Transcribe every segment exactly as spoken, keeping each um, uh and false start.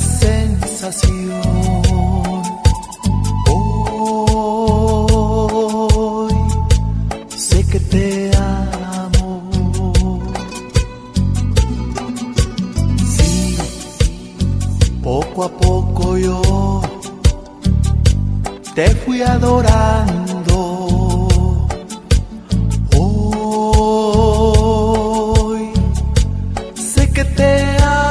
sensación. Hoy sé que te amo. Sí, poco a poco yo te fui adorando. Hoy sé que te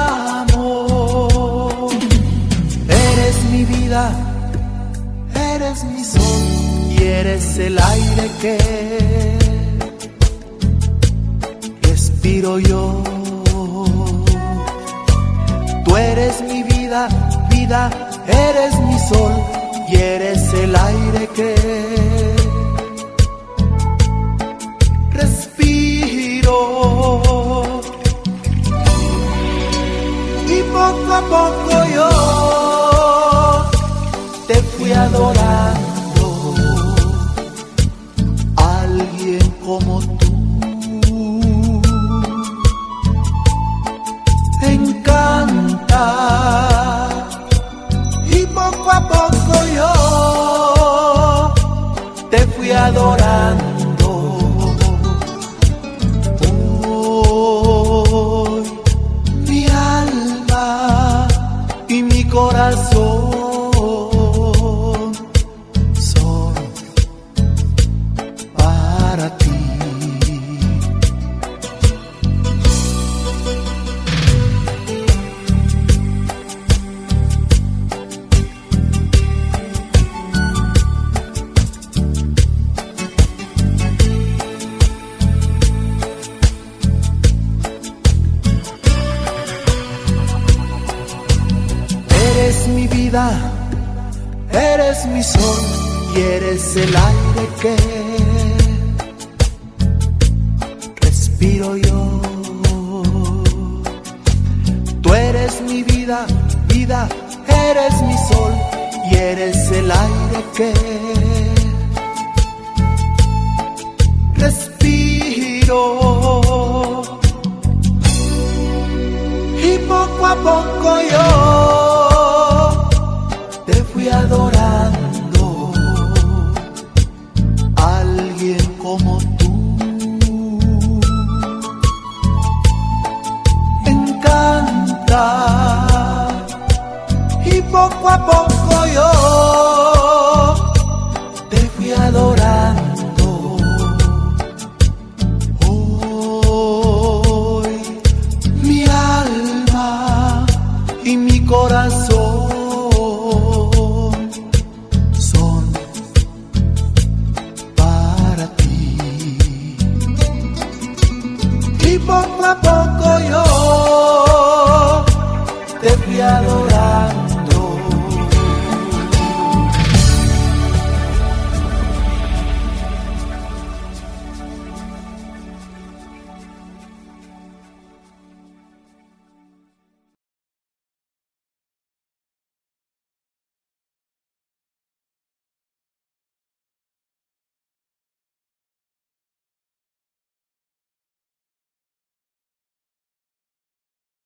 amo. Eres mi vida, eres mi sol y eres el aire que respiro yo. Tú eres mi vida, vida, eres mi sol y eres el aire que respiro. Y poco a poco yo te fui adorando. Alguien como tú encanta. Y poco a poco yo te fui adorando. Hoy mi alma y mi corazón son para ti. Eres mi vida, eres mi sol y eres el aire que respiro yo. Tú eres mi vida, vida, eres mi sol y eres el aire que respiro. Y poco a poco yo te fui adorando. Alguien como tú encanta. Y poco a poco yo te fui adorando. Hoy mi alma y mi corazón y poco a poco